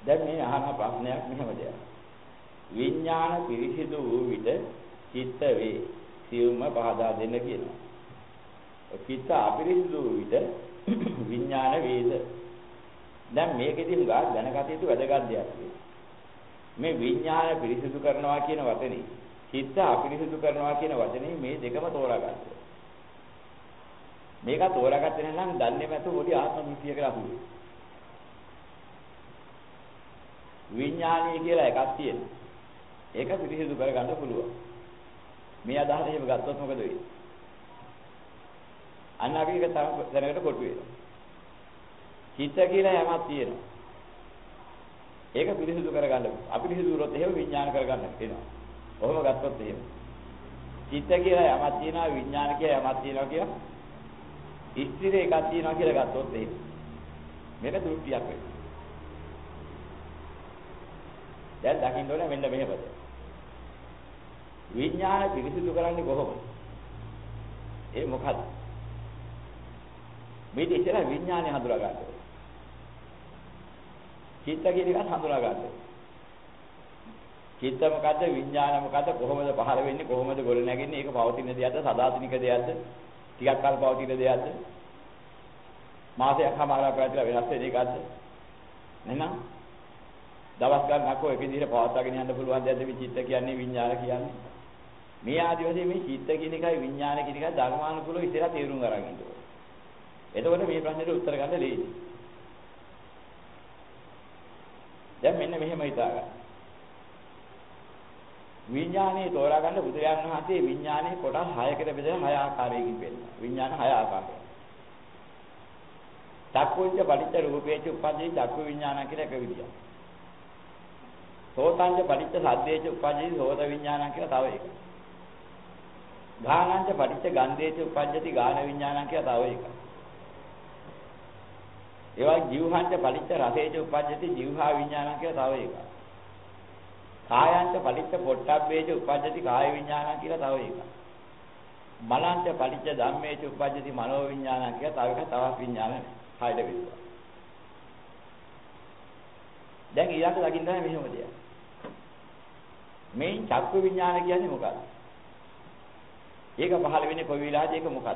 දැන් මේ අහන ප්‍රශ්නයක් මෙහෙම දෙයක්. විඥාන පිරිසිදු වූ විට චිත්ත වේ. සියුම්ම පහදා දෙන්න කියනවා. චිත්ත අපිරිසිදු වූ විට විඥාන වේද. දැන් මේකෙදි උගා දැනගත යුතු වැදගත් දෙයක් තියෙනවා. මේ විඥාන පිරිසිදු කරනවා කියන වචනේ චිත්ත අපිරිසිදු කරනවා කියන වචනේ මේ දෙකම තෝරාගන්න. මේක තෝරාගත්තේ නැත්නම් දන්නේ නැතු පොඩි ආත්ම මිත්‍ය කියලා අහුවේ. විඥානීය කියලා එකක් තියෙනවා. ඒක පිරිසිදු කරගන්න පුළුවන්. මේ අදහස එහෙම ගත්තොත් මොකද වෙන්නේ? අන්න අපි ඒක දැනකට කොටු වෙනවා. චිත්ත කියලා යමක් තියෙනවා. ඒක පිරිසිදු කරගන්න. අපිරිසිදු වුණොත් එහෙම විඥාන කරගන්න වෙනවා. කොහොම ගත්තොත් එහෙම. චිත්ත කියලා යමක් තියෙනවා විඥාන කියලා යමක් තියෙනවා කියලා ස්ථිර එකක් තියෙනවා කියලා ගත්තොත් එහෙම. මේක දෘෂ්ටියක් වෙනවා. දැන් දකින්න ඕනේ මෙන්න මෙහෙමද. විඥාන පිරිසිදු කරන්නේ කොහොමද? ඒ මොකද්ද? මේ ඉතින් විඥානය හඳුනා ගන්න ඕනේ. චිත්ත කියන එක හඳුනා ගන්න ඕනේ. චිත්ත මොකද්ද? විඥාන මොකද්ද? කොහොමද පහළ වෙන්නේ? කොහොමද ගොඩ නැගෙන්නේ? ඒක පවතින දෙයක්ද? සදාතනික දෙයක්ද? ටිකක් කල් පවතින දෙයක්ද? මාසයක් හමාරක් පැතිරලා වෙනස් වෙන එකක්ද? නේද? දවස් ගන්නක් ඔය එක විදිහට පවත්වාගෙන යන්න පුළුවන් දෙයක්ද මේ චිත්ත කියන්නේ විඥාන කියන්නේ? මේ ආදි වශයෙන් මේ චිත්ත කියන එකයි විඥාන කියන එකයි ධර්මානුකූලව ඉතලා තේරුම් අරන් ඉන්න ඕනේ. එතකොට මේ ප්‍රශ්නෙට උත්තර ගන්න ලේසියි. දැන් මෙන්න මෙහෙම හිතාගන්න. විඥානේ තෝරා ගන්න බුදුරජාණන් වහන්සේ විඥානේ කොටස් 6කට බෙදලා 6 ආකාරයකින් පෙන්නනවා. විඥාන 6 ආකාරයක්. චක්කුංච පටිච්ච රූපේච උපදී චක්කු විඥාන කියලා එක විදියක්. සෝතංච පටිච්ච සද්දේච උපදී සෝත විඥාන කියලා තව එකක්. ගානංච පටිච්ච ගන්ධේච උපජ්ජති ගාන විඥාන කියලා තව එකක්. ඒවා ජීවහංච පටිච්ච රසේච උපජ්ජති ජීවහා විඥාන කියලා තව එකක්. කායංච පටිච්ච පොට්ටබ්බේච උපජ්ජති කාය විඥාන කියලා තව එකක්. මනංච පටිච්ච ධම්මේච උපජ්ජති මනෝ විඥාන කියලා තව එකක්. තවත් විඥාන හයද වෙනවා. දැන් ඊළඟට දකින්න තමයි මෙහෙම දෙයක්. මේ චක්කු විඥාන කියන්නේ මොකක්ද? ඒක පහළ වෙන්නේ කොයි වෙලාවද? ඒක මොකද්ද?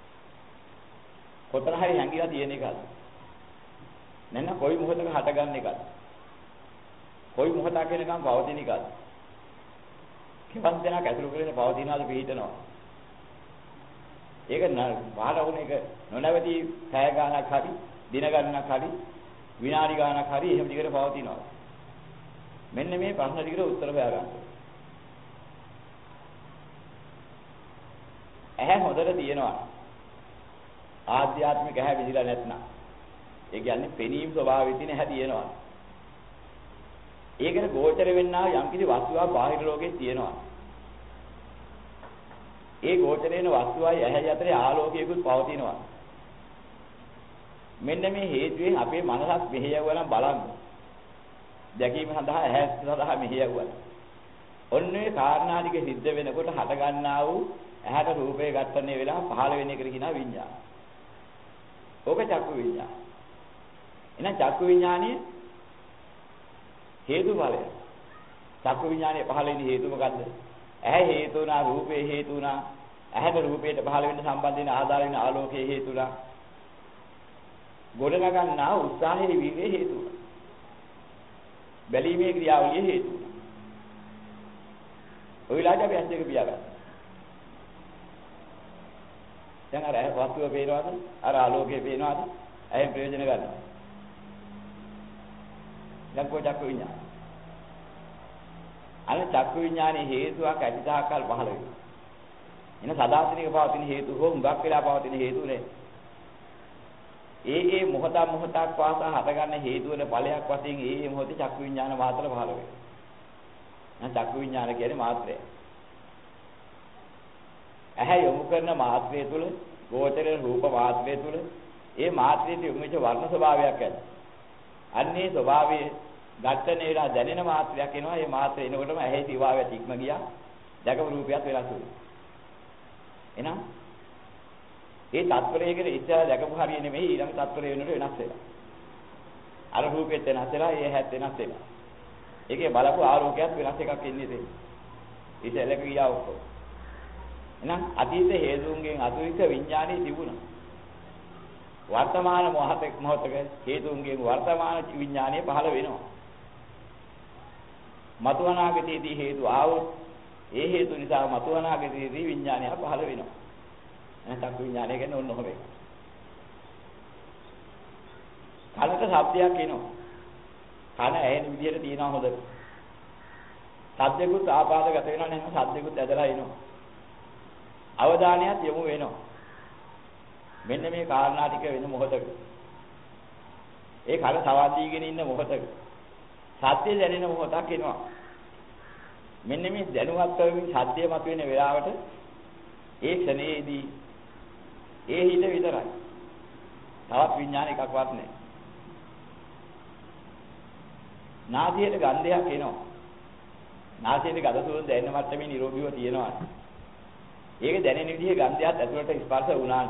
කොතන හරි හැංගිලා තියෙන එකද? නැත්නම් කොයි මොහොතක හටගන්න එකද? කොයි මොහොතක වෙනකම් පවතින එකද? කෙවන් දෙනක් ඇතුළු කරගෙන පවතිනවාද පිළිහිටනවා? ඒක පහළ වුණ එක නොනවති පැය ගානක් හරි දින ගණනක් හරි විනාඩි ගානක් හරි එහෙම දිගට පවතිනවා. මෙන්න මේ ප්‍රශ්න ටිකට උත්තර හොයාගන්න. ඇහැ හොඳට තියෙනවා. ආධ්‍යාත්මික ඇහැ විදිලා නැත්නම්. ඒ කියන්නේ පෙනීම් ස්වභාවය තියෙන ඇහැ තියෙනවා. ඒකට ගෝචර වෙන්නා යම්කිසි වස්තුවක් බාහිර ලෝකේ තියෙනවා. ඒ ගෝචර වෙන වස්තුවයි ඇහැ අතරේ ආලෝකයකුත් පවතිනවා. මෙන්න මේ හේතුවෙන් අපේ මනසත් මෙහෙයවලා බලන්න. දැකීම සඳහා ඇහැ සඳහා මෙහෙයවලා. ඔන්නේ කාරණා ටික සිද්ධ වෙනකොට හට ගන්නා වූ ඇහැට රූපේ ගන්නේ වෙලාව පහළ වෙන එකට කියනවා විඤ්ඤාණ. ඕක චක්කු විඤ්ඤාණ. එහෙනම් චක්කු විඤ්ඤාණය හේතු ඵලය. චක්කු විඤ්ඤාණය පහළ වෙන හේතු මොකද්ද? ඇහැ හේතු වුණා, රූපේ හේතු වුණා, ඇහැට රූපයට පහළ වෙන්න සම්බන්ධ වෙන ආධාර වෙන ආලෝකයේ හේතු වුණා. ගොඩනගන්නා උත්සාහයේ වීර්යයේ හේතු වුණා. බැලීමේ ක්‍රියාවලියේ හේතු වුණා. ඔය විලාජ අපි ඇස් දෙක පියාගන්න. දැන් අර ඇහැ වස්තුව පේනවද? අර ආලෝකය පේනවද? ඇහෙන් ප්‍රයෝජන ගන්නවා. දැන් කොයි චක්කු විඤ්ඤාණය? අර චක්කු විඤ්ඤාණයේ හේතුවක් ඇතිසහකල් පහළ වෙනවා. එන සදාතනික පවතින හේතු හෝ හුඟක් වෙලා පවතින හේතු නේ. ඒ මොහොතක් වාසා හටගන්න හේතු වල ඵලයක් වශයෙන් ඒ මොහොතේ චක්කු විඤ්ඤාණ මාත්‍ර පහළ වෙනවා. එහෙනම් චක්කු විඤ්ඤාණ කියන්නේ මාත්‍රය. ඇහැ යොමු කරන මාත්‍රය තුල ගෝචර රූප මාත්‍රය තුල ඒ මාත්‍රයේ යොමු වෙච්ච වර්ණ ස්වභාවයක් ඇති. අන්නේ ස්වභාවයේ ඝට්ටනේලා දැනෙන මාත්‍රයක් එනවා. ඒ මාත්‍රය එනකොටම ඇහි ස්වභාවය තික්ම ගියා. දැකපු රූපයක් වෙනස් වෙනවා. එහෙනම් ඒ තත්පරයකට ඉස්සර දැකපු හරිය නෙමෙයි ඊළඟ තත්පරය වෙනකොට වෙනස් වෙනවා. අර රූපෙත් වෙනස් වෙලා ඒ හැත් වෙනස් වෙලා. ඒකේ බලපු ආලෝකයක් වෙනස් එකක් ඉන්නේ තියෙන්නේ. ඉතල ක්‍රියා ඔක්කොම. එහෙනම් අතීත හේතුන්ගෙන් අතුරිත විඥානයේ තිබුණා. වර්තමාන මොහොතක හේතුන්ගෙන් වර්තමාන විඥානය පහළ වෙනවා. මතු අනාගතයේදී හේතු ආවොත් ඒ හේතු නිසා මතු අනාගතයේදී විඥානය පහළ වෙනවා. එහෙනම් විඥානය කියන්නේ ඕන ඔහොම එකක්. කනට ශබ්දයක් එනවා. කන ඇහෙන විදිහට තියනවා හොඳට. ශබ්දෙකුත් ආපාදගත වෙනවා නෙමෙයි ශබ්දෙකුත් ඇදලා එනවා. අවධානයත් යොමු වෙනවා. මෙන්න මේ කාරණා ටික වෙන මොහොතක. ඒ කන සවාදීගෙන ඉන්න මොහොතක. සත්‍ය දැනෙන මොහොතක් එනවා. මෙන්න මේ දැනුවත් වෙමින් සත්‍ය මතුවෙන වෙලාවට ඒ ක්ෂණයේදී ඒ හිත විතරයි. තවත් විඥාන එකක්වත් නැහැ. නාසයට ගන්ධයක් එනවා. නාසයට ගඳ සුවඳ දැනෙන මට්ටමේ නිරෝගීව තියෙනවා. ඒක දැනෙන විදිහේ ගන්ධයත් ඇතුළට ස්පර්ශ වුණා.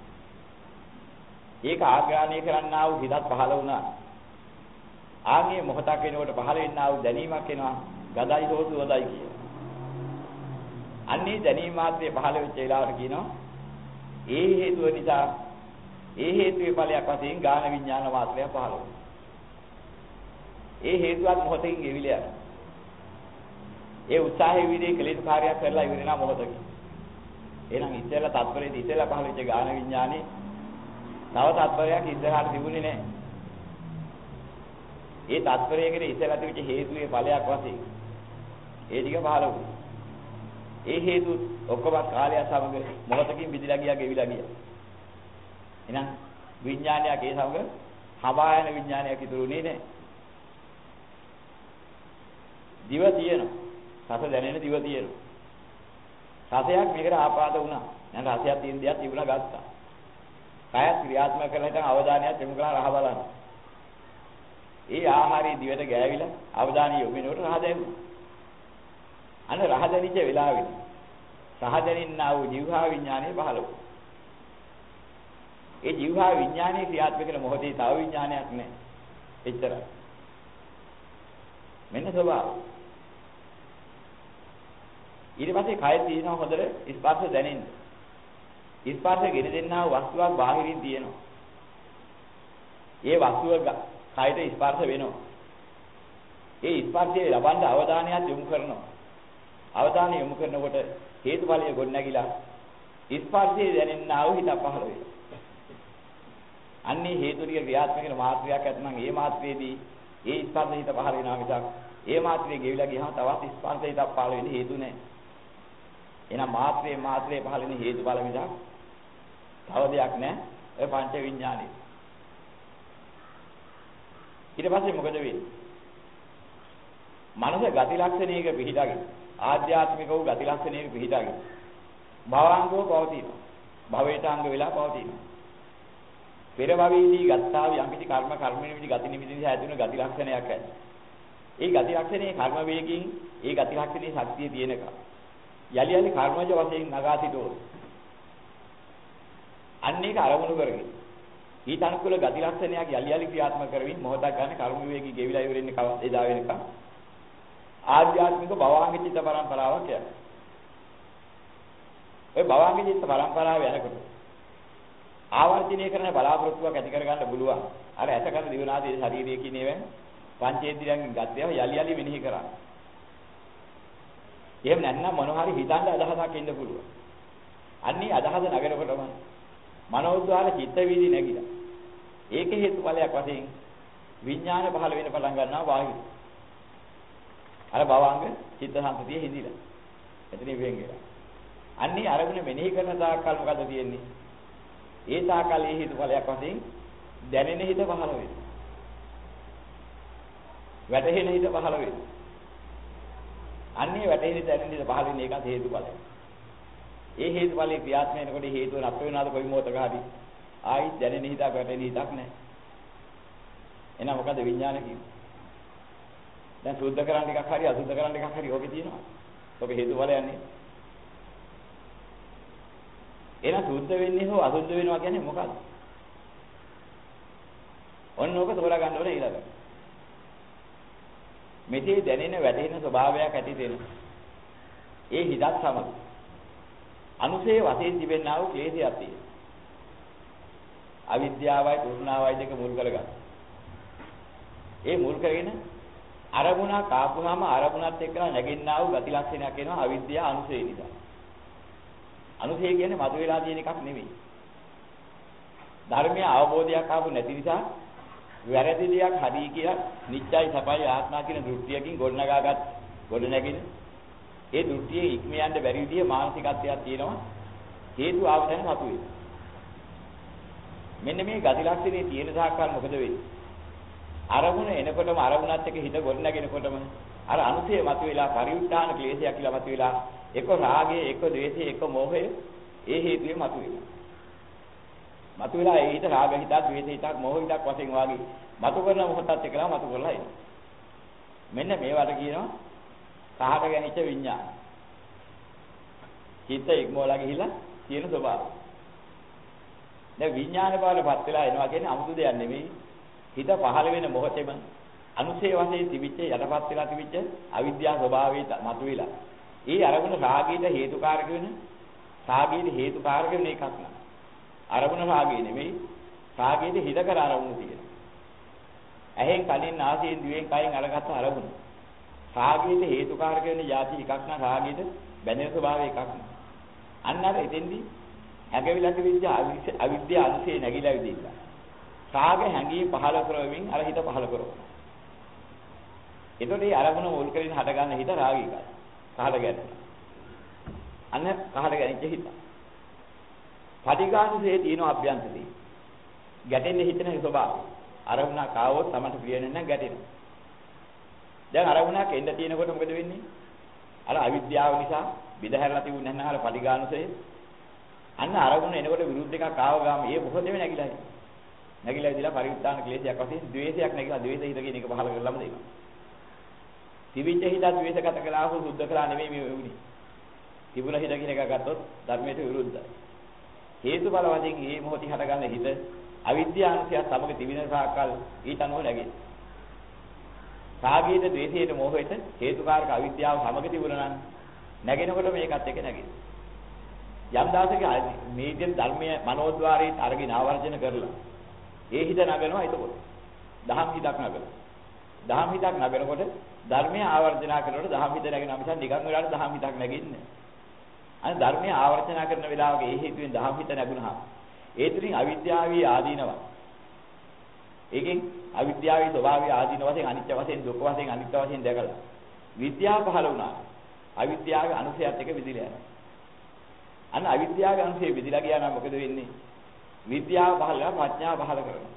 ඒක ආග්‍රහණය කරන්නා වූ හිතත් පහළ වුණා. ආගේ මොහොතක් වෙනකොට පහළ වෙන්නා වූ දැනීමක් එනවා. ගඳයි හෝ සුවඳයි කිය. අන්නේ දැනීම මාත්‍රේ පහළ වෙච්ච වෙලාවට කියනවා ඒ හේතුව නිසා ඒ හේතුවේ ඵලයක් වශයෙන් ගාන විඥාන මාත්‍රය පහළ වෙනවා. ඒ හේතුවත් මොහොතකින් ගෙවිලා යනවා. ඒ උත්සාහයේ විදිහේ කෙලෙස් කාර්යයක් කරලා ඉවර වෙනා මොහොතකින්. එහෙනම් ඉස්සෙල්ලා තත්පරයේදී ඉස්සෙල්ලා පහළ වෙච්ච ගාන විඥානේ තව තත්පරයක් ඉස්සරහට තිබුණේ නැහැ. ඒ තත්පරයකට ඉස්සෙල්ලා තිබිච්ච හේතුවේ ඵලයක් වශයෙන් ඒ ටික පහළ වුණා. ඒ හේතු ඔක්කොම කාලය සමග මොහොතකින් විදිලා ගියා ගෙවිලා ගියා. එහෙනම් විඥානයක් ඒ සමග හබායන විඥානයක් ඉතුරුනේ නැහැ. දිව තියෙනවා. රස දැනෙන දිව තියෙනවා. රසයක් මේකට ආපාද වුණා. දැන් රසයක් තියෙන දෙයක් තිබුණා ගත්තා. කායත් ක්‍රියාත්මක කරලා හිටන් අවධානයත් යොමු කරලා රහ බලන්න. ඒ ආහාරයේ දිවට ගෑවිලා අවධානය යොමු වෙනකොට රහ දැනෙනවා. අන්න රහ දැනිච්ච වෙලාවෙදී රහ දැනින්නා වූ ජීවහා විඥානය පහළ වුණා. ඒ ජීවහා විඥානයේ ක්‍රියාත්මක වෙන මොහොතේ තව විඥානයක් නැහැ. එච්චරයි. මෙන්න ස්වභාවය. ඊට පස්සේ කය තියෙනවා හොඳට ස්පර්ශ දැනෙන්න. ස්පර්ශ ගෙන දෙන්නා වූ වස්තුවක් බාහිරින් තියෙනවා. ඒ වස්තුව කයට ස්පර්ශ වෙනවා. ඒ ස්පර්ශයේ ලබන අවධානයත් යොමු කරනවා. අවධානය යොමු කරනකොට හේතුඵලයේ ගොඩනැගිලා ස්පර්ශයේ දැනෙන්නා වූ හිත පහළ වෙනවා. අන්නේ හේතු ටික ක්‍රියාත්මක වෙන මාත්‍රයක් ඇත්නම් ඒ මාත්‍රයේදී ඒ ස්පර්ශ හිත පහළ වෙනවා මිසක් ඒ මාත්‍රයේ ගෙවිලා ගියහම තවත් ස්පර්ශ හිතක් පහළ වෙන්නේ හේතු නැහැ. එහෙනම් මාත්‍රයේ පහළ වෙන හේතුඵල මිසක් තව දෙයක් නැහැ. ඒ පංච විඥානේ. ඊට පස්සේ මොකද වෙන්නේ? මනස ගති ලක්ෂණයක පිහිටාගෙන ආධ්‍යාත්මික වූ ගති ලක්ෂණයක පිහිටාගෙන භවංගව පවතිනවා. භවයට අංග වෙලා පවතිනවා. පෙර භවයේදී ගත්තා වූ යම්කිසි කර්ම නිමිති ගති නිමිති නිසා ඇතිවන ගති ලක්ෂණයක් ඇති. ඒ ගති ලක්ෂණේ කර්ම වේගින් ඒ ගති ලක්ෂණේ ශක්තිය තියෙනකම් යලි කර්මජ වශයෙන් නගා සිටෝ. අන්න ඒක අරමුණු කරගෙන ඊට අනුකූල ගති ලක්ෂණයක් යලි ක්‍රියාත්මක කරමින් මොහොතක් ගන්න කර්ම වේගී ගෙවිලා ඉවරෙන්නේ කවද එදා වෙනකම් ආධ්‍යාත්මික භවාංග චිත්ත පරම්පරාවක් යනවා. ඒ භවාංග චිත්ත පරම්පරාව යනකොට ආවර්ජනය කරන බලාපොරොත්තුවක් ඇති කරගන්න පුළුවන්. අර ඇස කන දිව නාසය ශරීරය කියන ඒවා පංචේන්ද්‍රියන්ගෙන් ගත්තේව යලි මෙනෙහි කරා. එහෙම නැත්නම් මොනවා හරි හිතන්න අදහසක් එන්න පුළුවන්. අන්නේ අදහස නගනකොටම මනෝද්වාර චිත්ත වීදි නැగిලා. ඒක හේතුඵලයක් වශයෙන් විඥාන පහළ වෙන පටන් ගන්නවා බාහිර. අර භවංග චිත්ත සංතතිය හිඳිලා. එතනින් වෙන් වෙලා. අන්නේ අරමුණ මෙනෙහි කරන තාක්කල් මොකද තියෙන්නේ? ඒ තාක්කල් ඒ හේතුඵලයක් වශයෙන් දැනෙන හිත පහළ වෙනවා. වැටහෙන හිත පහළ වෙනවා. අන්නේ වැටහෙන දැනෙන හිත පහළ වෙන එකත් හේතුඵලයක්. ඒ හේතුඵලයේ ක්‍රියාත්මක වෙනකොට හේතුව නැත් වෙනවාද කොයි මොහොතක හරි ආයි දැනෙන හිතක් වැටෙන හිතක් නැහැ. එහෙනම් මොකද විඥාන කියන්නේ? දැන් සුද්ධ කරන්න එකක් හරි අසුද්ධ කරන්න එකක් හරි ඔකේ තියෙනවා. ඔක හේතුඵලයක් නේ. එහෙනම් සුද්ධ වෙන්නේ හෝ අසුද්ධ වෙනවා කියන්නේ මොකක්ද? ඔන්න ඕක තෝරා ගන්න ඕනේ ඊළඟට. මෙසේ දැනෙන වැටෙන ස්වභාවයක් ඇති දෙන. ඒ හිතත් සමග. අනුසේ වශයෙන් තිබෙනා වූ ක්ලේශයක් තියෙනවා. අවිද්‍යාවයි තෘෂ්ණාවයි දෙක මුල් කරගන්න. ඒ මුල් කරගෙන අරමුණක් ආපුවාම අරමුණත් එක්කලා නැගින්නා වූ ගති ලක්ෂණයක් එනවා අවිද්‍යාව අනුසේ නිසා. අනුසේ කියන්නේ මතුවලා තියෙන එකක් නෙවෙයි. ධර්මයේ අවබෝධයක් ආපු නැති නිසා වැරදි දෙයක් හරි කියලා නිත්‍යයි සපයි ආත්මා කියන දෘෂ්ටියකින් ගොඩ නැගින ඒ දෘෂ්ටියේ ඉක්ම යන්න බැරි විදිය මානසිකත්වයක් තියෙනවා හේතු ආවදන මතුවේ. මෙන්න මේ ගති ලක්ෂණේ තියෙන සාකල් මොකද වෙන්නේ? අරමුණ එනකොටම අරමුණත් එක්ක හිත ගොඩ නැගෙනකොටම අර අනුසය මතුවලා පරිඋත්ථාන ක්ලේශයක් කියලා මතුවලා එක්ක රාගය එක්ක ද්වේෂය එක්ක මෝහය ඒ හේතුවෙන් මතුවෙනවා. මතුවලා ඒ හිත රාග හිතක් ද්වේෂ හිතක් මෝහ හිතක් වශයෙන් වාගේ මතු කරන මොහොතත් එක්කලා මතු කරලා එනවා. මෙන්න මේවට කියනවා සහට ගැනිච්ච විඥාන. හිත ඉක්මවලා ගිහිල්ලා තියෙන ස්වභාවය. දැන් විඥාන බවටපත් වෙලා එනවා කියන්නේ 아무තු දෙයක් නෙමෙයි. හිත පහළ වෙන මොහොතේම අනුසේ වශයෙන් තිබිච්ච යටපත් වෙලා තිබිච්ච අවිද්‍යාව ස්වභාවයට මතුවෙලා. ඒ අරමුණ රාගීට හේතුකාරක වෙන රාගීට හේතුකාරක වෙන එකක් නෑ. අරමුණ රාගී නෙමෙයි. රාගීට හිත කර අරමුණ තියෙනවා. ඇහෙන් කනින් නාසයෙන් දිවෙන් කයෙන් අරගත්ත අරමුණ. රාගීට හේතුකාරක වෙන යටි එකක් නෑ. රාගීට බැඳෙන ස්වභාවය එකක් නෑ. අන්න අර එතෙන්දී හැඟවිලා තිබිච්ච අවිද්‍යාව අනුසේ නැగిලා විදිහට. රාග හැඟීම් පහළ කරවමින් අර හිත පහළ කරනවා. එතකොට මේ අරමුණ මුල් කරගෙන හටගන්න හිත රාගිකයි. කහට ගැන. අන්න කහට ගැනිච්ච හිත. පටිඝානුසේ තියෙන අභ්‍යන්තරේ. ගැටෙන්නේ හිතන ස්වභාවය. අරමුණක් ආවොත් තමයි ප්‍රිය නැත්නම් ගැටෙනවා. දැන් අරමුණක් එන්න තියෙනකොට මොකද වෙන්නේ? අර අවිද්‍යාව නිසා විදහැරලා තිබුණ නැත්නම් අර පටිඝානුසේ අන්න අරමුණ එනකොට විරුද්ධ එකක් ආව ගාම ඒ මොකදෙම නැగిලා ඉන්නේ. නැగిලා ඉඳලා පරිඋත්ථාන ක්ලේශයක් වශයෙන් ද්වේෂයක් නැగిලා ද්වේෂ හිත කියන එක පහල කරලාම දෙනවා. තිබිච්ච හිත ද්වේෂගත කළා හෝ සුද්ධ කළා නෙමෙයි මේ වෙන්නේ. තිබුණ හිත කියන එක ගත්තොත් ධර්මයට විරුද්ධයි. හේතුඵල වශයෙන් මේ මොහොතේ හටගන්න හිත අවිද්‍යාවන්සය සමග තිබෙන සාකල් ඊට අනුව නැගෙයි. රාගීට ද්වේෂයට මොහොතේ හේතුකාරක අවිද්‍යාව සමග තිබුණා නම් නැගෙනකොට මේකත් එක්ක නැගෙයි. යම් දාසක මේ විදිහට ධර්මයේ මනෝද්වාරයෙන් අරගෙන ආවර්ජන කරලා ඒ හිත නගනවා එතකොට දහම් හිතක් නගනවා. දහම් හිතක් නගනකොට ධර්මයේ ආවර්ජනා කරනකොට දහම් හිත නැගෙනවා මිසක් නිකන් වෙලාවට දහම් හිතක් නැගෙන්නේ නැහැ. අනේ ධර්මයේ ආවර්ජනා කරන වෙලාවක ඒ හේතුවෙන් දහම් හිත නැගුණා. ඒ තුලින් අවිද්‍යාවී ආදීනවා. ඒකෙන් අවිද්‍යාවී ස්වභාවය ආදීන වශයෙන් අනිත්‍ය වශයෙන් දුක් වශයෙන් අනිත්‍ය වශයෙන් දැකලා විද්‍යාව පහළ වුණා. අවිද්‍යාවේ අනුසයත් එක විදිලා යනවා. අන්න අවිද්‍යාවේ අනුසය විදිලා ගියා නම් මොකද වෙන්නේ? විද්‍යාව පහළලා ප්‍රඥාව පහළ කරනවා.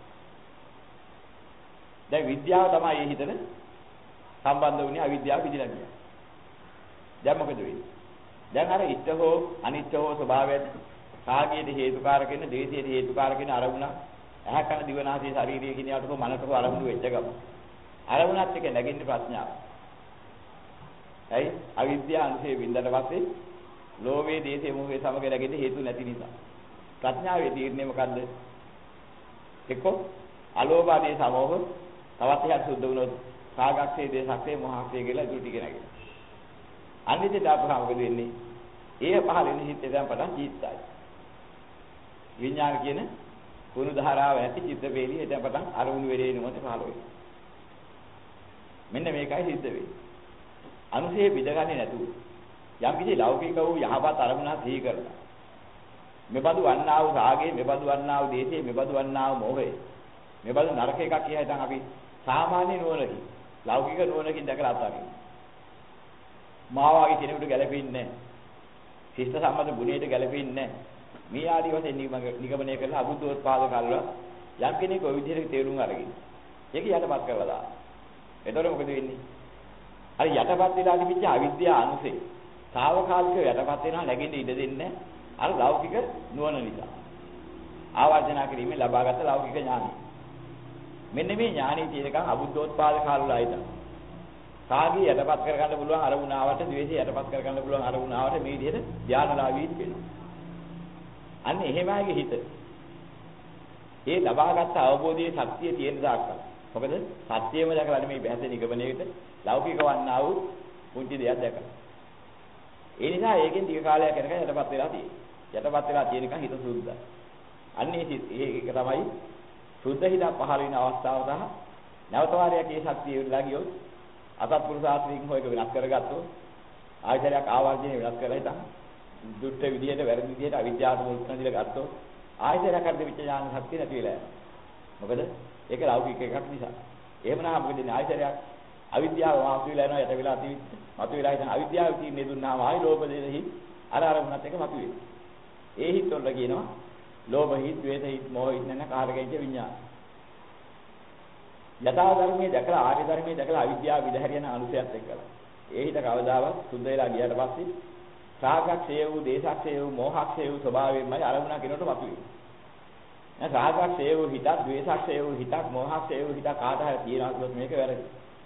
දැන් විද්‍යාව තමයි මේ හිතන සම්බන්ධ වුණේ අවිද්‍යාව විදිලා ගියා. දැන් මොකද වෙන්නේ? දැන් අර ඉෂ්ඨ හෝ අනිත්‍ය හෝ ස්වභාවයෙන් රාගයේ හේතුකාරක වෙන, ද්වේෂයේ හේතුකාරක වෙන අරමුණ ඇහැ කන දිව නාසය ශරීරය කියන යට මනසට අරමුණු වෙච්ච ගම. අරමුණත් එක්ක නැගින්නේ ප්‍රඥාව. ඇයි? අවිද්‍යාව අනුසය වින්දට පස්සේ ලෝභයේ, දේශයේ, මොහේ සමග නැගෙන්නේ හේතු නැති නිසා. ප්‍රඥාවේ තීරණය මොකද්ද? එක්කෝ අලෝභ ආදී සමෝහ තවත් එකක් සුද්ධ වුණොත් රාගක්ෂේ, දේශක්ෂේ, මොහක්ෂේ කියලා ඉතුරු ටික නැගෙනවා. අනිත්‍ය දාපහම මොකද වෙන්නේ? ඒ පහළ වෙන හිතේ දැන් පටන් ජීවිතයි. විඥාන කියන කුණු ධාරාව නැති චිත්ත වේදී එතන පටන් අරමුණු වෙලේ මොකද පහළ වෙන්නේ. මෙන්න මේකයි සිද්ධ වෙන්නේ. අනුසේ පිටගන්නේ නැතුව යම් කිසි ලෞකික වූ යහපත් අරමුණක් සිහි කරලා මෙබඳු වන්නා වූ රාගයේ, මෙබඳු වන්නා වූ දේශයේ, මෙබඳු වන්නා වූ මොහේ, මෙබඳු නරක එකක් කියලා හිතන් අපි සාමාන්‍ය නුවණකින්, ලෞකික නුවණකින් දැකලා අත්හරිනවා. මාවාගේ කෙනෙකුට ගැළපෙන්නේ නැහැ. ශිෂ්ට සම්මත ගුණයට ගැළපෙන්නේ නැහැ. මේ ආදි වශයෙන් නිගමනය කරලා අබුද්ධෝත්පාද කාලවල යම් කෙනෙක් ඔය විදිහට තේරුම් අරගෙන ඒක යටපත් කරලා දානවා. එතකොට මොකද වෙන්නේ? අර යටපත් වෙලා තිබිච්ච අවිද්‍යාව අනුසේ తాවකාලිකව යටපත් වෙනවා නැගෙන්න ඉඩ දෙන්නේ අර ලෞකික නුවණ නිසා. ආවර්ජනා කිරීමෙන් ලබාගත් ලෞකික ඥානය. මෙන්න මේ ඥානෙ තියෙනකන් අබුද්ධෝත්පාද කාලවල ආයතන. රාගය යටපත් කරගන්න පුළුවන් අරමුණාවට, ද්වේෂය යටපත් කරගන්න පුළුවන් අරමුණාවට මේ විදිහට ධානලාභී වෙනවා. අන්න එහෙමයි හිත. ඒ ලබාගත් අවබෝධයේ ශක්තිය තියෙන දායකයි. මොකද සත්‍යයම දැකලා නෙමෙයි බැහැසෙන නිගමනයේට ලෞකික වන්නා වූ පුංචි දෙයක් දැකලා. ඒ නිසා ඒකෙන් ටික කාලයක් යනකම් යටපත් වෙලා තියෙනවා. යටපත් වෙලා තියෙනකන් හිත සුද්ධයි. අන්නේ ඒක තමයි සුද්ධ හිත පහළ වෙන අවස්ථාව තමයි. නැවත වාරයක් ඒ ශක්තිය වෙලා ගියොත් අසත්පුරුෂ ආශ්‍රයෙන් හොයක වෙනස් කරගත්තොත් ආයතනයක් ආවර්ජනය වෙනස් කරලා හිටන් දුෂ්ට විදියට වැරදි විදියට අවිද්‍යාවට මුල් කරන දිල ගත්තොත් ආයතනයක් හරි විච ඥාන ශක්තිය නැති වෙලා යනවා. මොකද ඒක ලෞකික එකක් නිසා. එහෙමනම් මොකද ඉන්නේ ආයතනයක් අවිද්‍යාව වාසු වෙලා යනවා යට වෙලා තිබිච්ච මතු වෙලා හිටන් අවිද්‍යාව කියන්නේ දුන්නාම ආයි ලෝභ දෙහි අරමුණත් එක මතු වෙනවා. ඒ හිත් වල කියනවා ලෝභ හිත්, ද්වේෂ හිත්, මෝහ හිත් නැන කාරකයිද විඥාන. යථා ධර්මයේ දැකලා ආර්ය ධර්මයේ දැකලා අවිද්‍යාව විදහැරියන අනුසයත් එක්කලා. ඒ හිත කවදාවත් සුද්ධ වෙලා ගියාට පස්සේ රාගක්ෂය වූ, දේශක්ෂය වූ, මෝහක්ෂය වූ ස්වභාවයෙන්මයි අරමුණ කිනොට මතුවේ. දැන් රාගක්ෂය වූ හිතක්, ද්වේෂක්ෂය වූ හිතක්, මෝහක්ෂය වූ හිතක් කාට හරි තියනවා කිව්වොත් මේක වැරදි.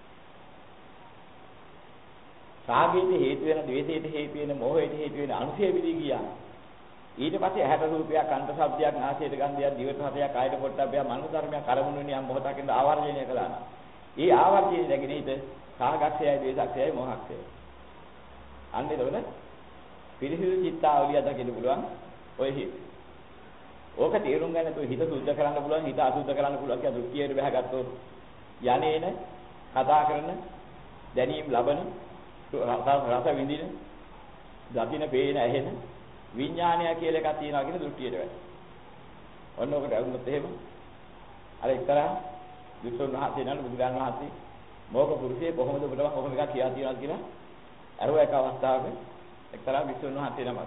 රාගයට හේතු වෙන, ද්වේෂයට හේතු වෙන, මෝහයට හේතු වෙන අනුසය විදී ගියා. ඊට පස්සේ ඇහැට රූපයක්, කනට ශබ්දයක්, නාසයට ගන්ධයක්, දිවට රසයක්, කායට පොට්ටබ්බයක්, මනෝ ධර්මයක් අරමුණු වෙන යම් මොහොතකින් ආවර්ජනය කළා නම් ඒ ආවර්ජනය නැගෙන හිත රාගක්ෂයයි, ද්වේෂක්ෂයයි, මෝහක්ෂයයි. අන්නේ එතකොට පිරිසිදු චිත්තාවලිය දකින්න පුළුවන් ඔය හිත. ඕක තේරුම් ගන්න තු හිත සුද්ධ කරන්න පුළුවන්, හිත අසුද්ධ කරන්න පුළුවන් කියලා දෘෂ්ටියට බහගත්තොත් යන්නේන කතා කරන, දැනීම් ලබන, රස විඳින, දකින්න, පේන, ඇහෙන විඥානය කියලා එකක් තියෙනවා කියන දෘෂ්ටියට වැටෙනවා. ඔන්න ඔකට වුණොත් එහෙම අර එක්තරා විසුණු මහත්තයා නේද බුදුරජාණන් වහන්සේ මොක පුරුෂයේ කොහොමද ඔබට කොහොම එකක් කියා තියනවා කියලා අරුව එක අවස්ථාවක එක්තරා විසුණු මහත්තයා නමක්.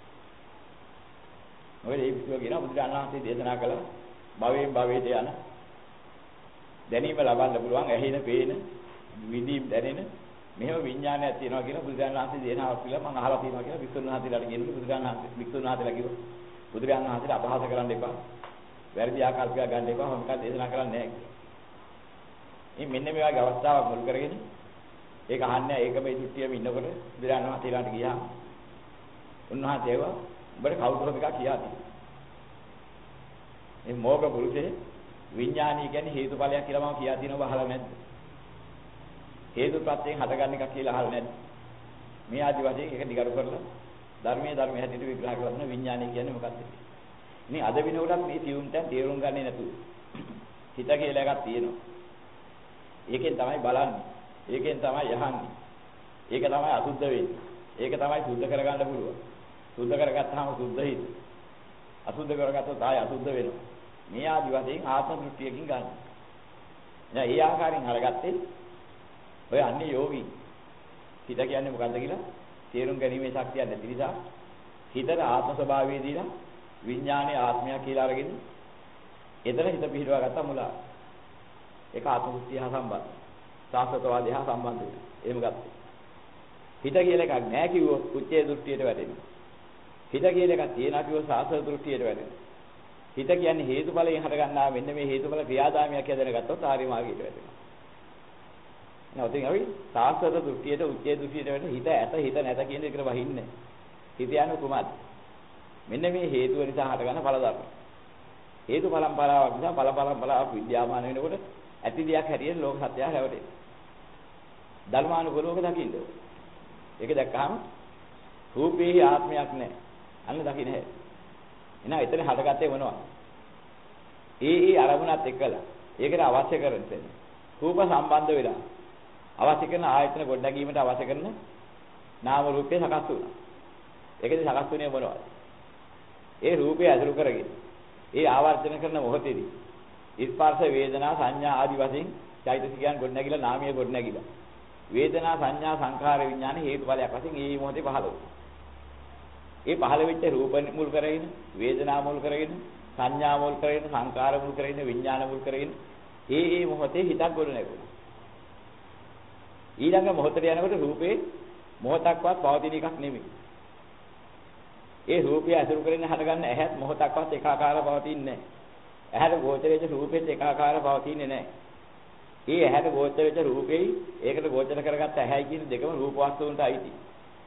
මොකද මේ විසුණු කියන බුදුරජාණන් වහන්සේ දේශනා කළ භවයෙන් භවයට යන දැනීම ලබන්න පුළුවන් ඇහෙන, පේන, විඳීම් දැනෙන මෙහෙම විඥානයක් තියෙනවා කියලා බුදුරජාණන් වහන්සේ දේශනාවක් කියලා මම අහලා තියෙනවා කියලා විසුණු මහත්තයාට කියනකොට බුදුරජාණන් වහන්සේ විසුණු මහත්තයාලා කිව්වා බුදුරජාණන් වහන්සේට අපහාස කරන්න එපා. වැරදි ආකල්පයක් ගන්න එපා. මම කල් දේශනා කරන්නේ නැහැ කියලා. මේ මෙන්න මේ වගේ අවස්ථාවක් මුල් කරගෙන ඒක අහන්නේ ඒක මේ දෘෂ්ටියෙම ඉන්නකොට බුදුරජාණන් වහන්සේලාට ගියා. උන්වහන්සේ ඒවා උඹට කවුරුද එකක් කියා තියෙනවා. මේ මෝග පුරුෂේ විඥානීය කියන්නේ හේතුඵලයක් කියලා මම කියා තියෙනවා අහලා නැද්ද? හේතු ප්‍රත්‍යයෙන් හටගන්න එකක් කියලා අහලා නැද්ද? මේ ආදි වශයෙන් ඒක දිගට කරලා ධර්මයේ හැටියට විග්‍රහ කරන විඥානය කියන්නේ මොකක්ද? ඉතින් අද වෙනකොටත් මේ සියුම්ට තේරුම් ගන්නේ නැතුව හිත කියලා එකක් තියෙනවා. ඒකෙන් තමයි බලන්නේ. ඒකෙන් තමයි යහන්නේ. ඒක තමයි අසුද්ධ වෙන්නේ. ඒක තමයි සුද්ධ කරගන්න පුළුවන්. සුද්ධ කරගත්තාම සුද්ධ හිත. අසුද්ධ කරගත්තොත් ආය අසුද්ධ වෙනවා. මේ ආදි වශයෙන් ආත්ම දෘෂ්ටියකින් ගන්න. දැන් ඒ ආකාරයෙන් අරගත්තේ ඔය අන්නේ යෝගී. හිත කියන්නේ මොකද්ද කියලා තේරුම් ගැනීමේ ශක්තිය නැති නිසා හිතට ආත්ම ස්වභාවය දීලා විඥානයේ ආත්මය කියලා අරගෙන එතන හිත පිහිටවා ගත්තා මුලා. ඒක ආත්ම දෘෂ්ටිය හා සම්බන්ධයි. සාස්වතවාදය හා සම්බන්ධයි. එහෙම ගත්තා. හිත කියලා එකක් නැහැ කිව්වොත් කුච්චේ දෘෂ්ටියට වැටෙනවා. හිත කියලා එකක් තියෙනවා කිව්වොත් සාස්වත දෘෂ්ටියට වැටෙනවා. හිත කියන්නේ හේතුඵලයෙන් හටගන්නා මෙන්න මේ හේතුඵල ක්‍රියාදාමයක් කියලා දැනගත්තොත් ආර්ය මාර්ගයට වැටෙනවා. නැවතින් අපි සාස්වත දෘෂ්ටියට උච්චේ දෘෂ්ටියට වැටෙන හිත ඇත හිත නැත කියන එකට වහින්නේ. හිත යන්නේ කුමක්ද? මෙන්න මේ හේතුව නිසා හටගන්න ඵල ධර්ම. හේතු පරම්පරාවක් නිසා ඵල පරම්පරාවක් විද්‍යාමාන වෙනකොට ඇති දෙයක් හැටියට ලෝක සත්‍යය හැවටෙනවා. ධර්මානුකූලව දකින්න. ඒක දැක්කහම රූපේ ආත්මයක් නැහැ. අන්න දකින්න හැටි. එහෙනම් එතන හටගත්තේ මොනවද? ඒ අරමුණත් එක්කලා. ඒකට අවශ්‍ය කරන්නේ රූප සම්බන්ධ වෙලා. අවශ්‍ය කරන ආයතන ගොඩනැගීමට අවශ්‍ය කරන නාම රූපේ සකස් වුණා. ඒකද සකස් වුණේ මොනවද? ඒ රූපය ඇසුරු කරගෙන ඒ ආවර්ජන කරන මොහොතේදී ස්පර්ශ වේදනා සංඥා ආදි වශයෙන් චෛතසිකයන් ගොඩනැගිලා නාමීය ගොඩනැගිලා වේදනා සංඥා සංඛාර විඥාන හේතුඵලයක් වශයෙන් මේ මොහොතේ පහළ වුණා. ඒ පහළ වෙච්ච රූප මුල් කරගෙන වේදනා මුල් කරගෙන සංඥා මුල් කරගෙන සංඛාර මුල් කරගෙන විඥාන මුල් කරගෙන ඒ මොහොතේ හිතක් ගොඩනැගුණා. ඊළඟ මොහොතට යනකොට රූපේ මොහොතක්වත් පවතින එකක් නෙමෙයි. ඒ රූපය අසුරු කරගෙන හටගන්න ඇහත් මොහොතක්වත් ඒකාකාරව පවතින්නේ නැහැ. ඇහැට ගෝචර වෙච්ච රූපෙත් ඒකාකාරව පවතින්නේ නැහැ. ඒ ඇහැට ගෝචර වෙච්ච රූපෙයි ඒකට ගෝචර කරගත්ත ඇහැයි කියන දෙකම රූප වස්තුන්ට අයිති.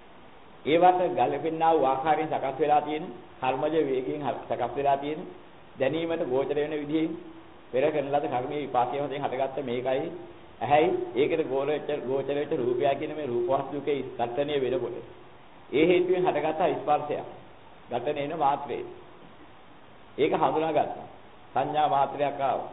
ඒවට ගැළපෙන්නා වූ ආකාරයෙන් සකස් වෙලා තියෙන කර්මජ වේගයෙන් සකස් වෙලා තියෙන දැනීමට ගෝචර වෙන විදිහෙන් පෙර කරන ලද කර්මයේ විපාකයේ වශයෙන් හටගත්ත මේකයි ඇහැයි ඒකට ගෝචර වෙච්ච රූපය කියන මේ රූප වස්තුකේ ස්ථටණය වෙනකොට ඒ හේතුවෙන් හටගත්ත ස්පර්ශය ඝටන එන මාත්‍රේ ඒක හඳුනාගත්තා සංඥා මාත්‍රයක් ආවා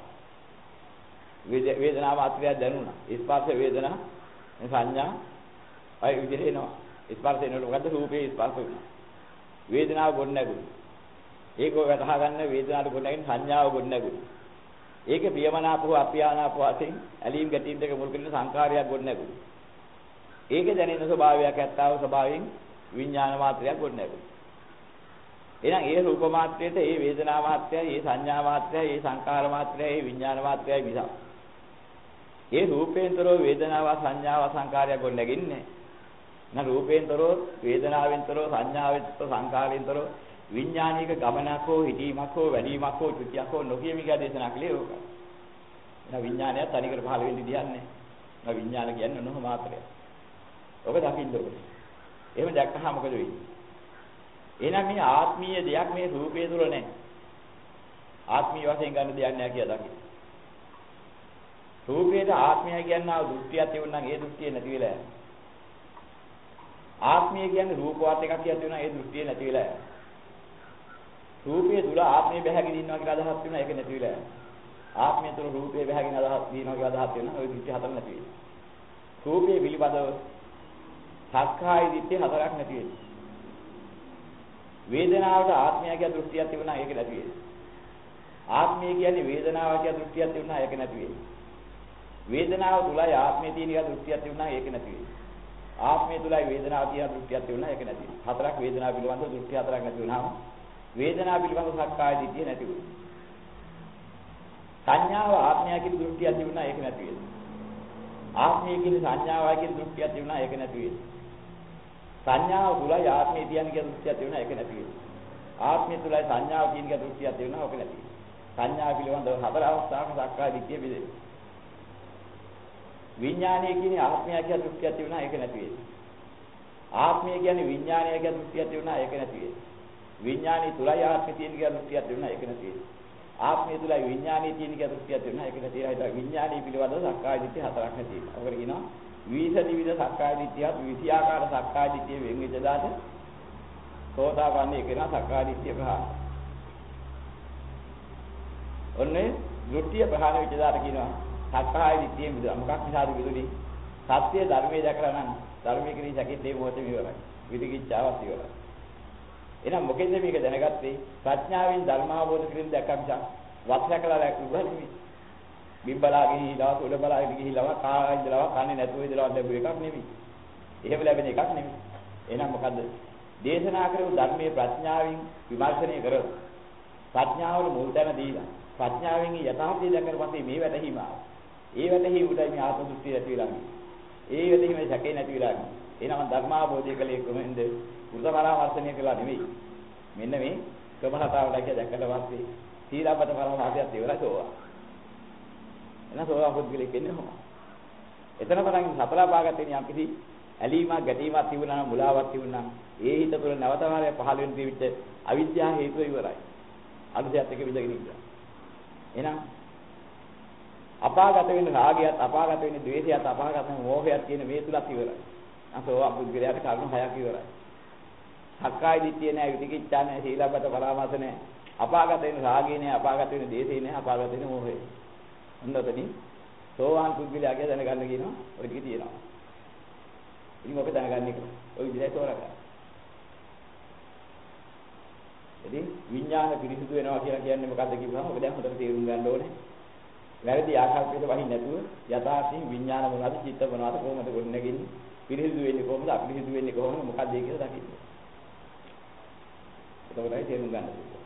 වේදනා මාත්‍රයක් දැනුණා ස්පර්ශ වේදනා සංඥා අය විදිහට එනවා ස්පර්ශ එනකොට මොකද්ද රූපේ ස්පර්ශ වෙනවා වේදනාව ගොඩ නැගුණා ඒක වටහා ගන්න වේදනාවට ගොඩ නැගින සංඥාව ගොඩ නැගුණා ඒක ප්‍රියමනාපව අප්‍රියමනාපව වශයෙන් ඇලීම් ගැටීම් දෙක මුල් කරගෙන සංකාරයක් ගොඩ නැගුණා ඒක දැනෙන ස්වභාවයක් ඇත්තව ස්වභාවයෙන් විඥාන මාත්‍රයක් ගොඩ නැගුණා එහෙනම් ඒ රූප මාත්‍රයට ඒ වේදනා මාත්‍රයයි ඒ සංඥා මාත්‍රයයි ඒ සංකාර මාත්‍රයයි ඒ විඥාන මාත්‍රයයි විසක් ඒ රූපේන්තරෝ වේදනාව සංඥාව සංකාරයක් ගොඩ නැගින්නේ නැහැ රූපේන්තරෝ වේදනාවෙන්තරෝ සංඥාවෙන්තරෝ සංකාරයෙන්තරෝ විඥානික ගමනක් හෝ හිතීමක් හෝ වැඩිවීමක් හෝ චුතියක් හෝ නොකිය මිගා දේශනා කළේ ඕක. එහෙනම් විඥානය තනිකර පහළ වෙන්න දියන්නේ. එහෙනම් විඥාන කියන්නේ මොනව මාත්‍රයක්. ඔබ දකින්න ඕනේ. එහෙම දැක්කහම මොකද වෙන්නේ? එහෙනම් මේ ආත්මීය දෙයක් මේ රූපේ තුල නැහැ. ආත්මීය වශයෙන් ගන්න දෙයක් නැහැ කියලා දකින්න. රූපේට ආත්මය කියනවා දෘෂ්ටියක් තියුණා නම් ඒ දෘෂ්ටිය නැති වෙලා යනවා. ආත්මය කියන්නේ රූපවත් එකක් කියලා තියුණා ඒ දෘෂ්ටිය නැති වෙලා යනවා. රූපයේ තුල ආත්මය බැහැගෙන ඉන්නවා කියලා අදහස් වෙනවා ඒක නැති වෙලා යනවා. ආත්මය තුල රූපය බැහැගෙන අදහස් දිනවා කියලා අදහස් වෙනවා ওই දෘෂ්ටි හතර නැති වෙනවා. රූපයේ පිළිබඳව සක්කාය දිට්ඨිය හතරක් නැති වෙනවා. වේදනාවට ආත්මය කියන දෘෂ්ටියක් තිබුණා ඒක නැති වෙනවා. ආත්මය කියන්නේ වේදනාව කියන දෘෂ්ටියක් තිබුණා ඒක නැති වෙනවා. වේදනාව තුලයි ආත්මය තියෙන එක දෘෂ්ටියක් තිබුණා ඒක නැති වෙනවා. ආත්මය තුලයි වේදනාව කියන දෘෂ්ටියක් තිබුණා ඒක නැති වෙනවා. හතරක් වේදනාව පිළිබඳව දෘෂ්ටි හතරක් නැති වුණාම වේදනාව පිළිබඳව සක්කාය දිට්ඨිය නැති වෙනවා. සංඥාව ආත්මය කියන දෘෂ්ටියක් තිබුණා ඒක නැති වෙනවා. ආත්මය කියන සංඥාවයි කියන දෘෂ්ටියක් තිබුණා ඒක නැති වෙනවා. සංඥාව තුලයි ආත්මය කියන දෘෂ්ටියක් තිබුණා ඒක නැති වෙනවා. ආත්මය තුලයි සංඥාව කියන දෘෂ්ටියක් තිබුණා ඕක නැති වෙනවා. සංඥා පිළිබඳව හතර අවස්ථාවක සක්කාය දිට්ඨිය බෙදෙනවා. විඥානය කියන්නේ ආත්මය කියන දෘෂ්ටියක් තිබුණා ඒක නැති වෙනවා. ආත්මය කියන්නේ විඥානය කියන දෘෂ්ටියක් තිබුණා ඒක නැති වෙනවා. විඥානය තුලයි ආත්මය තියෙන කියන දෘෂ්ටියක් තිබුණා ඒක නැති වෙනවා. ආත්මය තුලයි විඥානය තියෙන කියන දෘෂ්ටියක් තිබුණා ඒක නැති වෙනවා. විඥානය පිළිබඳව සක්කාය දිට්ඨිය හතරක් නැති වෙනවා. ඔකට කියනවා විවිධ සක්කාය දිට්ඨියත් විවිධාකාර සක්කාය දිට්ඨිය වෙන් වෙච්ච දාට සෝතාපන්නය කියන සක්කාය දිට්ඨිය ප්‍රහාණය. ඔන්නේ දෘෂ්ටිය ප්‍රහාණය වෙච්ච දාට කියනවා සක්කාය දිට්ඨිය මිද මොකක් නිසාද විදුලි සත්‍ය ධර්මයේ දැකලා නම් ධර්මයේ කිරී සැකෙත් ඒ මොහොතේ ඉවරයි. විදිකිච්ඡාවත් ඉවරයි. එහෙනම් මොකෙන්ද මේක දැනගත්තේ? ප්‍රඥාවෙන් ධර්ම අවබෝධ කිරීම දැක්ක නිසා වත්සකලා ලැබුවා නෙමෙයි. බිම්බලා ගිහිලා උඩ බලා ගිහිලා කාලා ඉඳලා කන්නේ නැතුව ඉඳලා ලැබුව එකක් නෙමෙයි. එහෙම ලැබෙන එකක් නෙමෙයි. එහෙනම් මොකද්ද? දේශනා කරපු ධර්මයේ ප්‍රඥාවෙන් විමර්ශනය කරලා ප්‍රඥාවල මුල් තැන දීලා ප්‍රඥාවෙන් යථාර්ථය දැකලා පස්සේ මේ වැටහීම ආවා. ඒ වැටහීම උඩයි මේ ආත්ම දෘෂ්ටිය ඇති වෙලා ගියේ. ඒ වැටහීම සැකේ නැති වෙලා ගියේ. එහෙනම් ධර්මාභෝධය කලේ කොහෙන්ද? පුරුෂ පරාමර්ශනය කළා නෙමෙයි. මෙන්න මේ ක්‍රමහතාවට කිය දැක්කට පස්සේ සීලබ්බත පරමාර්ථයත් ඉවරයි සෝවා. එන සෝවා පුද්ගලෙක් වෙන්නේ කොහොමද? එතන පටන් හතර පාගත වෙන යම්කිසි ඇලීමක් ගැටීමක් තිබුණා නම් මුලාවක් තිබුණා නම් ඒ හිත තුළ නැවත වාරයක් පහළ වෙන දෙවිච්ච අවිද්‍යාව හේතුව ඉවරයි. අනුසයත් එක විදගෙන ඉන්නවා. එහෙනම් අපාගත වෙන රාගයත් අපාගත වෙන ද්වේෂයත් අපාගත වෙන මෝහයත් කියන මේ තුලත් ඉවරයි. අසෝවා පුද්ගලයාට කරුණු හයක් ඉවරයි. සක්කාය දිට්ඨිය නැහැ, විචිකිච්ඡා නැහැ, සීලබ්බත පරාමාස නැහැ. අපාගත වෙන රාගය නැහැ, අපාගත වෙන ද්වේෂය නැහැ, අපාගත වෙන මෝහය. හොඳටදී සෝවාන් පුද්ගලයාගේ දැනගන්න කියනවා ඔය ටික තියෙනවා. ඉතින් ඔක දැනගන්න එක ඔය විදිහට තෝරගන්න. ඉතින් විඥාන පිරිසිදු වෙනවා කියලා කියන්නේ මොකද්ද කියනවා ඔබ දැන් හොඳට තේරුම් ගන්න ඕනේ. වැරදි ආකාරයකට වහින්න නැතුව යථාර්ථයෙන් විඥාන මොනවද, චිත්ත මොනවද, කොහොමද ගොඩනගන්නේ, පිරිසිදු වෙන්නේ කොහොමද, අපිරිසිදු වෙන්නේ කොහොමද, මොකක්ද කියලා දකින්න. ඒකවලයි තේරුම් ගන්න ඕනේ.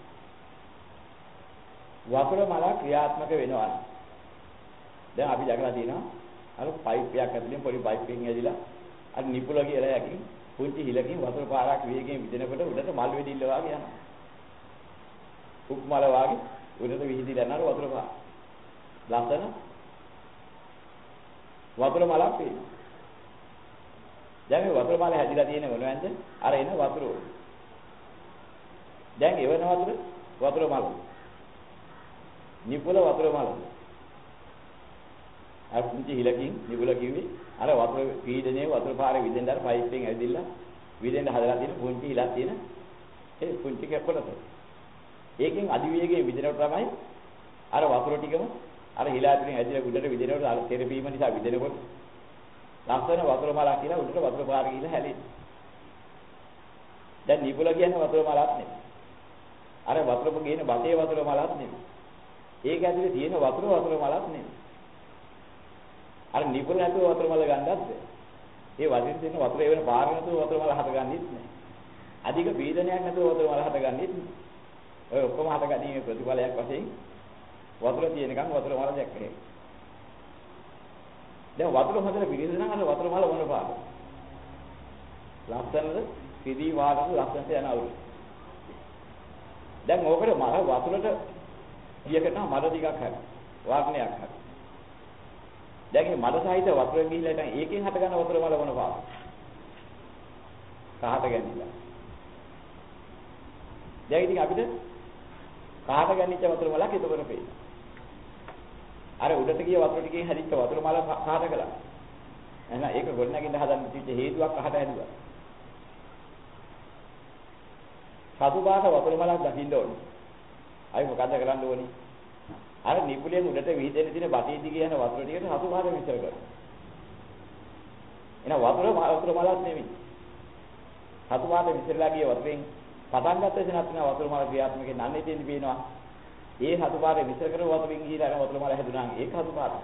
වතුර මල ක්‍රියාත්මක වෙනවා. දැන් අපි දැකලා තියෙනවා අර පයිප් එකක් ඇතුලෙන් පොඩි පයිප් එකකින් ඇදිලා අර නිපුල කියලා යකින් පුංචි හිලකින් වතුර පාරක් වේගයෙන් විදිනකොට උඩට මල් වෙඩිල්ල වාගේ යනවා. උක් මල වාගේ උඩට විහිදිලා යනවා වතුර පාර. ලස්සන වතුර මලක් පේනවා. දැන් මේ වතුර මල හැදිලා තියෙන්නේ මොනවද? අර එන වතුර. දැන් එවන වතුර මල. නිපුල වතුර මල. අර පුංචි හිලකින් නිපුල කිව්වේ අර වතුර පීඩනයේ වතුර පාරේ විදෙන්න අර පයිප් එකෙන් ඇවිදilla විදෙන්න හදලා තියෙන පුංචි හිලක් තියෙන ඒ පුංචි කැපකොලත. ඒකෙන් අධිවේගයෙන් විදෙනකොට තමයි අර වතුර ටිකම අර හිලා තුලින් ඇදිලා උඩට විදෙනකොට අර තෙරපීම නිසා විදෙනකොට ලස්සන වතුර මලක් කියලා උඩට වතුර පාර ගිහලා හැලෙන්නේ. දැන් නිපුල කියන්නේ වතුර මලක් නෙමෙයි. අර වතුරපු ගේන බතේ වතුර මලක් නෙමෙයි. ඒක ඇතුලේ තියෙන වතුර මලක් නෙමෙයි. අර නිපුල නැතුව වතුර මල ගන්නත් බැහැ. ඒ වදින් තියෙන වතුර ඒ වෙන පාර නැතුව වතුර මල හදගන්නෙත් නැහැ. අධික පීඩනයක් නැතුව වතුර මල හදගන්නෙත් නැහැ. ඔය ඔක්කොම හදගන්නේ ප්‍රතිඵලයක් වශයෙන් වතුර තියෙනකන් වතුර මල දැක්කේ. දැන් වතුර හදලා පිළිසන නම් අර වතුර මල මොන පාද? ලස්සනද පිදී වාරක ලස්සනට යන අවුල. දැන් ඕකට මල වතුරට ගියකට මල ටිකක් හරි වාග්නයක් හරි. දැන් මේ මල සහිත වතුර ගිහිල්ලා දැන් ඒකෙන් හට ගන්න වතුර මල මොන පාද? කහට ගැනිලා. දැන් ඉතින් අපිට කහට ගැනිච්ච වතුර මලක් එතකොට පේනවා. අර උඩට ගිය වතුර ටිකෙන් හැදිච්ච වතුර මල කහට කළා. එහෙනම් ඒක ගොඩනගින්න හදන්න තිබ්බ හේතුවක් කහට හැදුවා. සතු පාට වතුර මලක් දකින්න ඕනේ. අයි මොකද කරන්න ඕනේ? අර නිපුලෙන් උඩට විහිදෙන තියෙන බටේ දිගේ යන වතුර ටිකට සතු පාට මිශ්‍ර කරනවා. එහෙනම් වතුර මලක් නෙමෙයි. සතු පාට මිශ්‍රලා ගිය වතුරෙන් පටන් ගත්ත දෙයක් තියෙන වතුර මල ක්‍රියාත්මකේ නන්නේ තියෙන පේනවා. ඒ සතු පාට මිශ්‍ර කරන වතුරින් ගිහලා වතුර මල හැදුනා නම් ඒක සතු පාට.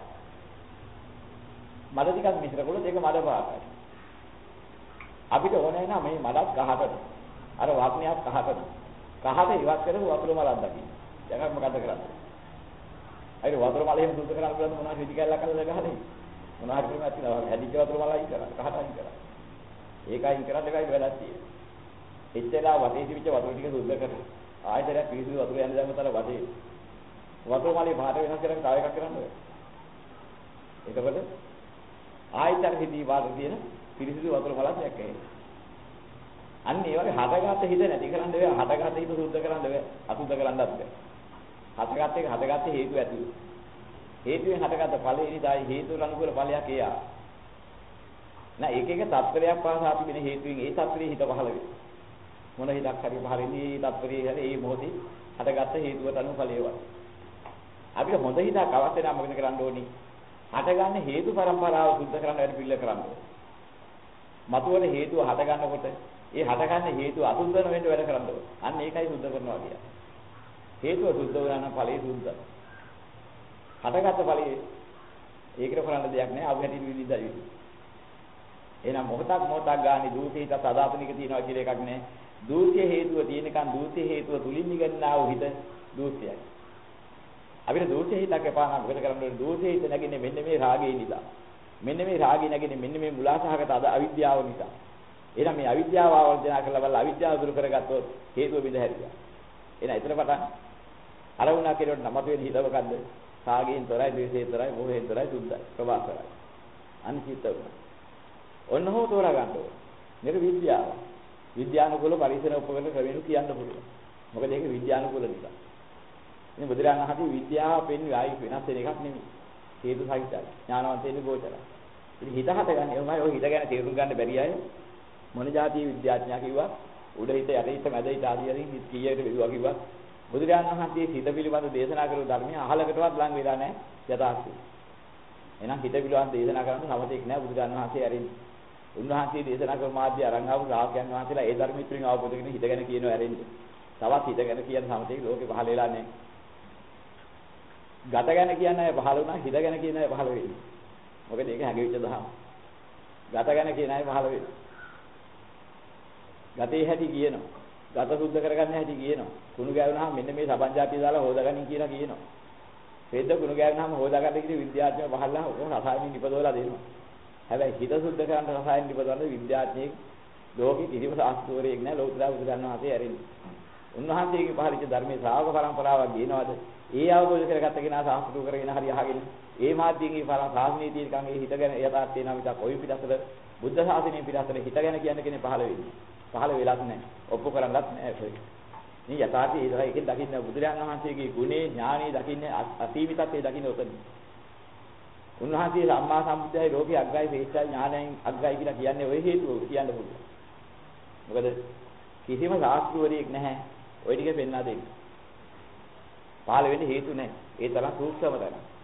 මල ටිකක් මිශ්‍ර කළොත් ඒක මල පාටයි. අපිට ඕනේ නම් මේ මලක් කහකට අර වාග්නයක් කහකට. කහට ඉවත් කරලා වතුර මලක් දකින්න. දැන් මොකද කරන්නේ? අයිර වතුර මල එහෙම සුද්ධ කරන්න පුළුවන් මොනවා හිටි කැල්ලක් අල්ලලා ගහන්නේ. මොනවා හරි කරලා තියෙනවා. හැදිච්ච වතුර මලයි කරා. කහට අයින් කරා. ඒකයින් කරන්න එකයි වෙලක් තියෙන්නේ. එච්චරලා වටේ තිබිච්ච වතුර ටික සුද්ධ කරලා ආයතරයක් පිරිසිදු වතුර යන දැම්ම තල වටේ. වතුර මලේ පාට වෙනස් කරගෙන තව එකක් කරන්න ඕනේ. එතකොට ආයතර හිදී වාද තියෙන පිරිසිදු වතුර මලක් දැක්කේ. අන්න ඒ වගේ හදගත හිත නැති කරන්න බෑ. හදගත හිත සුද්ධ කරන්න බෑ. අසුද්ධ කරන්නත් බෑ. හදගත හේතු ඇති. හේතුවෙන් හදගත ඵලෙ ඉදායි හේතුවල අනුකූල ඵලයක් එයා. නෑ එක එක තත්ත්වයක් පාසා අපි වෙන හේතුවෙන් ඒ තත්ත්වෙ හිත පහළ වෙනවා. මොන හිතක් හරි පහළ වෙන්නේ ඒ තත්ත්වෙ හැරේ ඒ මොහොතේ හදගත හේතුවට අනුව ඵලය වත්. අපිට හොඳ හිතක් අවශ්‍ය නම් මොකද කරන්න ඕනි? හටගන්න හේතු පරම්පරාව සුද්ධ කරන්න වැඩි පිළිල කරන්න ඕනේ. මතුවන හේතුව හටගන්නකොට ඒ හටගන්න හේතුව අසුද්ධ වෙන වෙන්න වැඩ කරන්න ඕනේ. අන්න ඒකයි සුද්ධ කරනවා කියන්නේ. හේතුව සුද්ධ වුණා නම් ඵලයේ සුද්ධ. හටගත්ත ඵලයේ ඒකට කරන්න දෙයක් නැහැ. අපි හැටි විවිධයි විදි. එහෙනම් මොහොතක් ගානේ දූතේ හිත සදාතනික තියනවා කියලා එකක් නැහැ. දූතයේ හේතුව තියෙනකන් දූතයේ හේතුව තුලින් නිගන්නා වූ හිත දූතයයි. අපිට දෝෂේ හිතක් එපා නම් මොකද කරන්නේ? දෝෂේ හිත නැගින්නේ මෙන්න මේ රාගයේ නිසා. මෙන්න මේ රාගය නැගින්නේ මෙන්න මේ මුලාසහගත අවිද්‍යාව නිසා. එහෙනම් මේ අවිද්‍යාව ආවර්ජන කරලා බලලා අවිද්‍යාව දුරු කරගත්තොත් හේතුව බිඳ හැරියා. එහෙනම් එතන පටන් අර වුණා කියනකොට නමත වෙන හිත මොකද්ද? රාගයෙන් තොරයි, ද්වේෂයෙන් තොරයි, මෝහයෙන් තොරයි, සුද්ධයි, ප්‍රවාසරයි. අනිසිත වුණා. ඔන්න හෝ තෝරා ගන්න ඕනේ. මේක විද්‍යාව. විද්‍යානුකූල පරිසර උපකරණ ක්‍රමෙන් කියන්න පුළුවන්. මොකද ඒක විද්‍යානුකූල නිසා. ඉතින් බුදුරජාණන් වහන්සේ විද්‍යාව පෙන්වයි ආයි වෙනස් වෙන එකක් නෙමෙයි. හේතු සහිතයි. ඥානවන්තයෙනි ගෝචරයි. ඉතින් හිත හටගන්නේ ඔමයි ඔය හිත ගැන තේරුම් ගන්න බැරි අය මොන જાතිය විද්‍යාඥයා කිව්වා උඩ හිත යට හිත මැද හිත ආදී වලින් හිත කීයකට බෙදුවා කිව්වා. බුදුරජාණන් වහන්සේ හිත පිළිබඳ දේශනා කරපු ධර්මය අහලකටවත් ලං වෙලා නැහැ යථාර්ථය. එහෙනම් හිත පිළිබඳ දේශනා කරන්න සමතෙක් නැහැ බුදුරජාණන් වහන්සේ ඇරෙන්නේ. උන්වහන්සේ දේශනා කරපු මාධ්‍ය අරන් ආපු ශ්‍රාවකයන් වහන්සේලා ඒ ධර්මීත්‍රින් අවබෝධ කරගෙන හිත ගැන කියනවා ඇරෙන්නේ. තවත් හිත ගැන කියන සමතෙක් ලෝකේ පහළ වෙලා නැහැ. ගත ගැන කියන අය පහළ වුණා හිත ගැන කියන අය පහළ වෙන්නේ. මොකද ඒක හැඟවිච්ච දහම. ගත ගැන කියන අය පහළ වෙන්නේ. ගතේ හැටි කියනවා. ගත සුද්ධ කරගන්න හැටි කියනවා. කුණු ගෑවුනහම මෙන්න මේ සබන්ජාතිය දාලා හොදාගන්න කියලා කියනවා. පෙද්ද කුණු ගෑවුනහම හොදාගන්න කියන විද්‍යාඥයෝ පහළලා ඕන රසායනික නිපදවලා දෙනවා. හැබැයි හිත සුද්ධ කරන්න රසායනික නිපදවන්න විද්‍යාඥයෙක් ලෝකෙ කිසිම ශාස්ත්‍රවරයෙක් නැහැ ලෝකදා බුදුරජාණන් වහන්සේ ඇරෙන්නේ. උන්වහන්සේගේ පහළිච්ච ධර්මයේ ශ්‍රාවක පරම්පරාවක් දිනවද? ඒ අවබෝධ කරගත්ත කෙනා සාස්ත්‍රු කරගෙන හරි අහගෙන ඒ මාධ්‍යයෙන් ඒ සාසනීය තියෙනකන් ඒ හිත ගැන යථාර්ථය නම් විතර කොයි පිටසල බුද්ධ ශාසනයේ පිටසල හිත ගැන කියන කෙනේ පහළ වෙන්නේ. පහළ වෙලක් නැහැ. ඔප්පු කරන්නත් නැහැ ඒක. මේ යථාර්ථය ඒ තමයි එකෙන් දකින්න බුදුරජාණන් වහන්සේගේ ගුණේ ඥානෙ දකින්න අසීමිතත්වයේ දකින්න උතන. උන්වහන්සේ සම්මා සම්බුද්ධයි ලෝකේ අග්‍රයි ශ්‍රේෂ්ඨයි ඥානයෙන් අග්‍රයි කියලා කියන්නේ ওই හේතුව කියන්න පුළුවන්. මොකද කිසිම ශාස්ත්‍රවරයෙක් නැහැ ওই ටික පෙන්වා දෙන්න. පහළ වෙන්නේ හේතු නැහැ. ඒ තරම් සූක්ෂම තරම්.